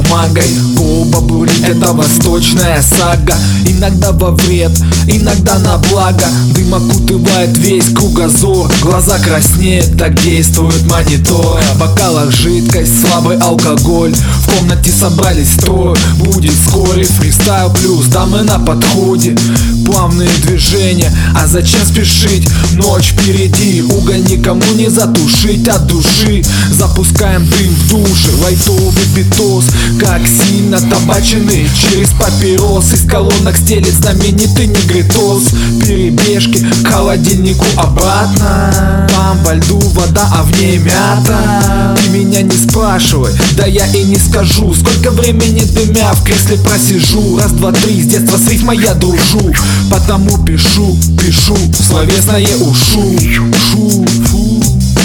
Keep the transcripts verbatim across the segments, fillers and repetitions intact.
бумагой. Колба бурит — это восточная сага. Иногда во вред, иногда на благо. Дым окутывает весь кругозор. Глаза краснеют, так действует монитор. В бокалах жидкость, слабый алкоголь. В комнате собрались трое, будет вскоре фристайл плюс. Дамы на подходе, плавные движения. А зачем спешить? Ночь впереди. Уголь никому не затушить от души. Запускаем дым в душе, лайтовый битос. Как сильно табаченый через папирос. Из колонок стелет знаменитый негритос. Перебежки к холодильнику обратно. Там во льду вода, а в ней мята. Ты меня не спрашивай, да я и не скажу. Сколько времени дымя в кресле просижу. Раз, два, три, с детства с рифмой я дружу. Потому пишу, пишу, словесное ушу. Шу, фу.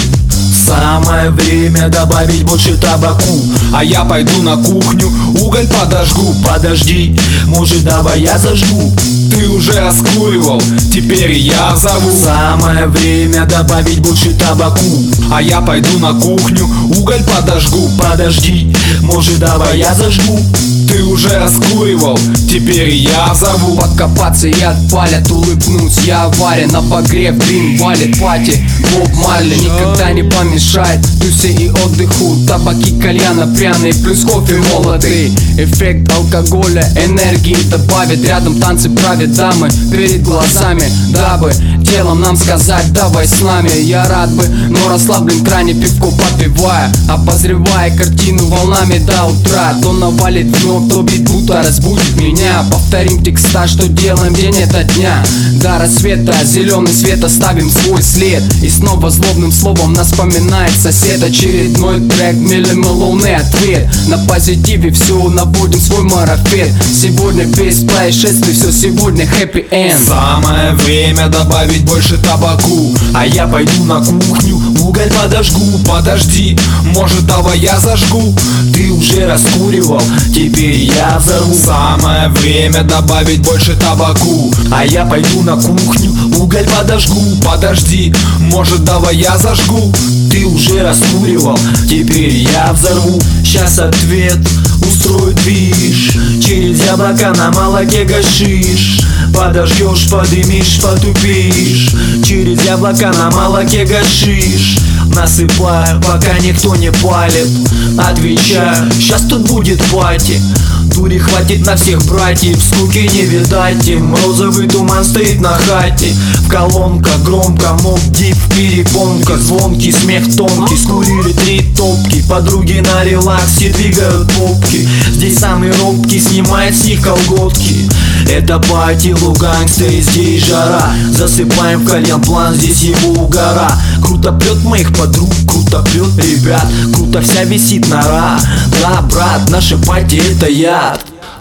Самое время добавить больше табаку. А я пойду на кухню, уголь подожгу. Подожди, может, давай я зажгу. Ты уже раскуривал, теперь я зову. Самое время добавить больше табаку. А я пойду на кухню, уголь подожгу. Подожди, может, давай я зажгу. Ты уже раскуривал, теперь я зову. Подкопаться и отпалят, улыбнусь, я авария. На погреб дым валит, пати Боб Марли никогда не помешает тусе и отдыху. Табаки, кальяна, пряные, плюс кофе молотый. Эффект алкоголя, энергии добавит. Рядом танцы правят дамы перед глазами, дабы телом нам сказать: давай с нами. Я рад бы, но расслаблен в кране, пивко попивая, обозревая картину волнами до утра. То навалит вновь, то бит будто разбудит меня. Повторим текста, что делаем день это дня. До рассвета зеленый свет, оставим свой след. И снова злобным словом нас вспоминает сосед. Очередной трек, милли-мелоунный ответ. На позитиве все, наводим свой марафет. Сегодня без происшествий, все сегодня happy end. Самое время добавить больше табаку. А я пойду на кухню, уголь подожгу. Подожди, может, давай я зажгу. Ты уже раскуривал, теперь я взорву. Самое время добавить больше табаку. А я пойду на кухню, уголь подожгу. Подожди, может, давай я зажгу. Ты уже раскуривал, теперь я взорву. Сейчас ответ, устрою движ. Через яблоко на молоке гашиш. Подождешь, подымишь, потупишь. Через яблоко на молоке гашиш. Насыпаю, пока никто не палит. Отвечаю, сейчас тут будет пати. Дури хватит на всех братьев, скуки не видать им. Розовый туман стоит на хате. В колонках громко, моб дип в перепонках. Звонкий смех тонкий, скурили три топки. Подруги на релаксе двигают попки. Здесь самый робкий снимает с них колготки. Это пати Луганск, и здесь жара. Засыпаем в кальян план, здесь его угора. Круто прет моих подруг, круто прет ребят. Круто вся висит нора. Да, брат, наша пати это яд.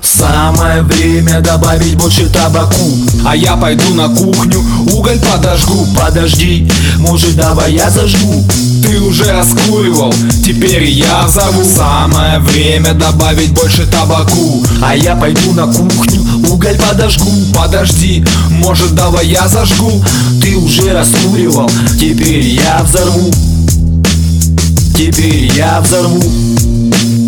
Самое время добавить больше табаку. А я пойду на кухню, уголь подожгу. Подожди, может, давай я зажгу. Ты уже раскуривал, теперь я зову. Самое время добавить больше табаку. А я пойду на кухню, уголь подожгу. Подожди, может, давай я зажгу. Ты уже раскуривал, теперь я взорву. Теперь я взорву.